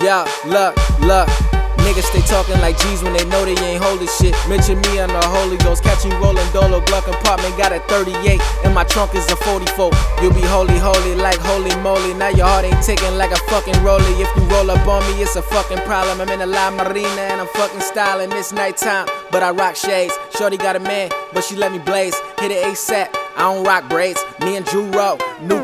Yeah, look. Niggas stay talking like G's when they know they ain't holding shit. Mention me on the Holy Ghost. Catch you rolling Dolo Glock compartment. Got a 38 and my trunk is a 44. You'll be holy like holy moly. Now your heart ain't ticking like a fucking rollie. If you roll up on me, it's a fucking problem. I'm in a La Marina and I'm fucking styling. It's nighttime, but I rock shades. Shorty got a man, but she let me blaze. Hit it ASAP. I don't rock braids. Me and Drew Rowe, new